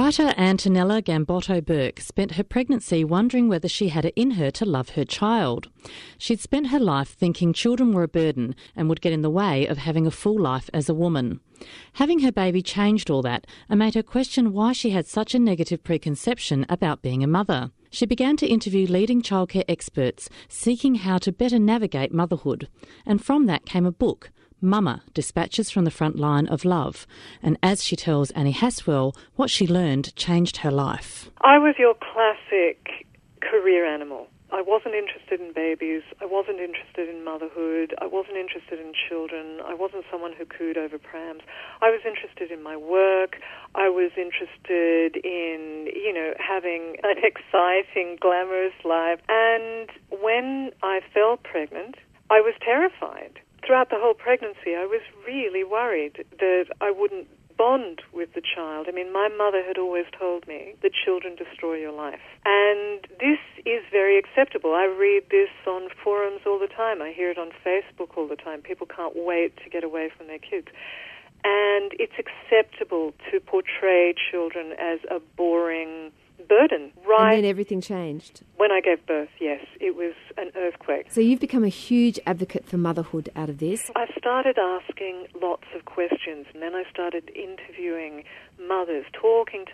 Writer Antonella Gambotto Burke spent her pregnancy wondering whether she had it in her to love her child. She'd spent her life thinking children were a burden and would get in the way of having a full life as a woman. Having her baby changed all that and made her question why she had such a negative preconception about being a mother. She began to interview leading childcare experts, seeking how to better navigate motherhood. And from that came a book, Mama, Dispatches from the Front Line of Love. And as she tells Annie Haswell, what she learned changed her life. I was your classic career animal. I wasn't interested in babies. I wasn't interested in motherhood. I wasn't interested in children. I wasn't someone who cooed over prams. I was interested in my work. I was interested in, having an exciting, glamorous life. And when I fell pregnant, I was terrified. Throughout the whole pregnancy, I was really worried that I wouldn't bond with the child. I mean, my mother had always told me that children destroy your life. And this is very acceptable. I read this on forums all the time. I hear it on Facebook all the time. People can't wait to get away from their kids. And it's acceptable to portray children as a boring burden. Right. And then everything changed. When I gave birth, yes, it was an earthquake. So you've become a huge advocate for motherhood out of this. I started asking lots of questions, and then I started interviewing mothers, talking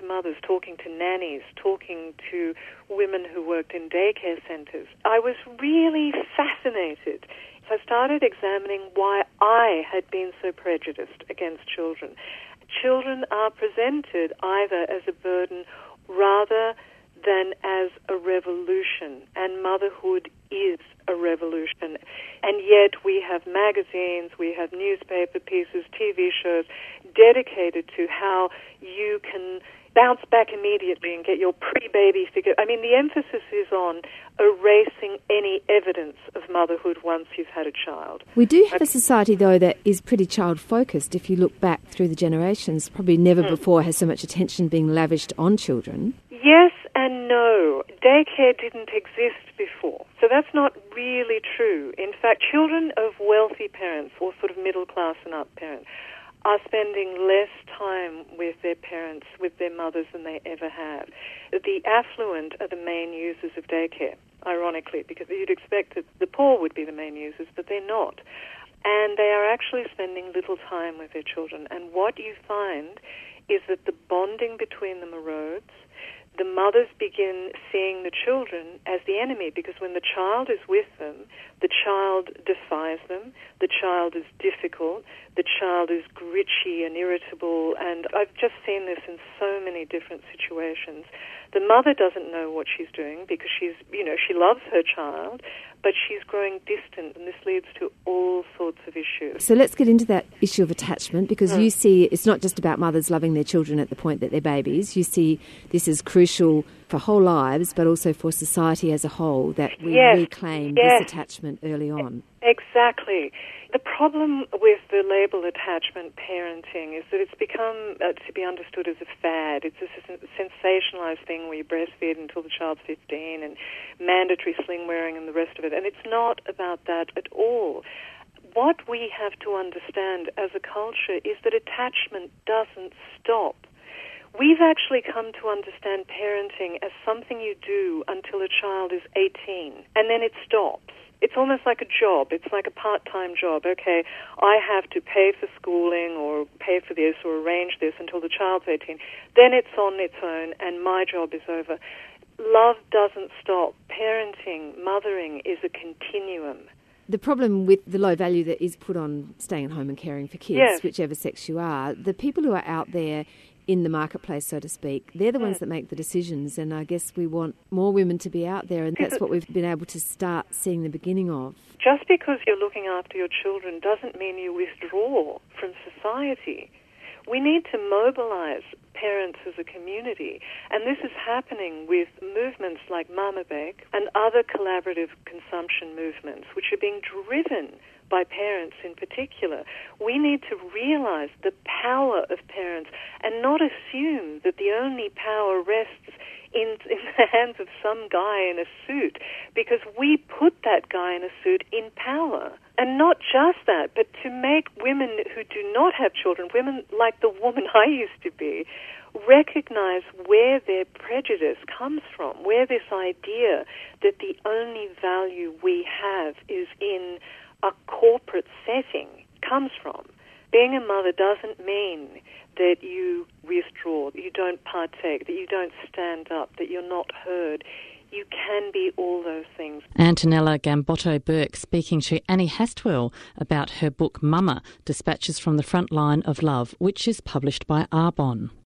to nannies, talking to women who worked in daycare centres. I was really fascinated. So I started examining why I had been so prejudiced against children. Children are presented either as a burden rather than as a revolution, and motherhood is a revolution. And yet we have magazines, we have newspaper pieces, TV shows dedicated to how you can bounce back immediately and get your pre-baby figure. I mean, the emphasis is on erasing any evidence of motherhood once you've had a child. We do have a society, though, that is pretty child-focused. If you look back through the generations, probably never before has so much attention been lavished on children. Yes and no. Daycare didn't exist before. So that's not really true. In fact, children of wealthy parents or sort of middle-class and up parents are spending less time with their parents, with their mothers, than they ever have. The affluent are the main users of daycare, ironically, because you'd expect that the poor would be the main users, but they're not. And they are actually spending little time with their children. And what you find is that the bonding between them erodes. The mothers begin seeing the children as the enemy, because when the child is with them, the child defies them, the child is difficult, the child is gritchy and irritable, and I've just seen this in so many different situations. The mother doesn't know what she's doing because she loves her child, but she's growing distant, and this leads to all sorts of issues. So let's get into that issue of attachment, because you see it's not just about mothers loving their children at the point that they're babies. You see this is crucial for whole lives, but also for society as a whole, that we reclaim this attachment early on. Exactly. The problem with the label attachment parenting is that it's become to be understood as a fad. It's a sensationalized thing where you breastfeed until the child's 15 and mandatory sling wearing and the rest of it. And it's not about that at all. What we have to understand as a culture is that attachment doesn't stop. We've actually come to understand parenting as something you do until a child is 18, and then it stops. It's almost like a job. It's like a part-time job. Okay, I have to pay for schooling or pay for this or arrange this until the child's 18. Then it's on its own and my job is over. Love doesn't stop. Parenting, mothering is a continuum. The problem with the low value that is put on staying at home and caring for kids, whichever sex you are, the people who are out there in the marketplace, so to speak, they're the ones that make the decisions, and I guess we want more women to be out there, and that's what we've been able to start seeing the beginning of. Just because you're looking after your children doesn't mean you withdraw from society. We need to mobilize parents as a community, and this is happening with movements like Mama Bake and other collaborative consumption movements, which are being driven by parents in particular. We need to realize the power of parents and not assume that the only power rests in the hands of some guy in a suit, because we put that guy in a suit in power. And not just that, but to make women who do not have children, women like the woman I used to be, recognize where their prejudice comes from, where this idea that the only value we have is in a corporate setting comes from. Being a mother doesn't mean that you withdraw, that you don't partake, that you don't stand up, that you're not heard. You can be all those things. Antonella Gambotto-Burke speaking to Annie Hastwell about her book Mama, Dispatches from the Front Line of Love, which is published by Arbonne.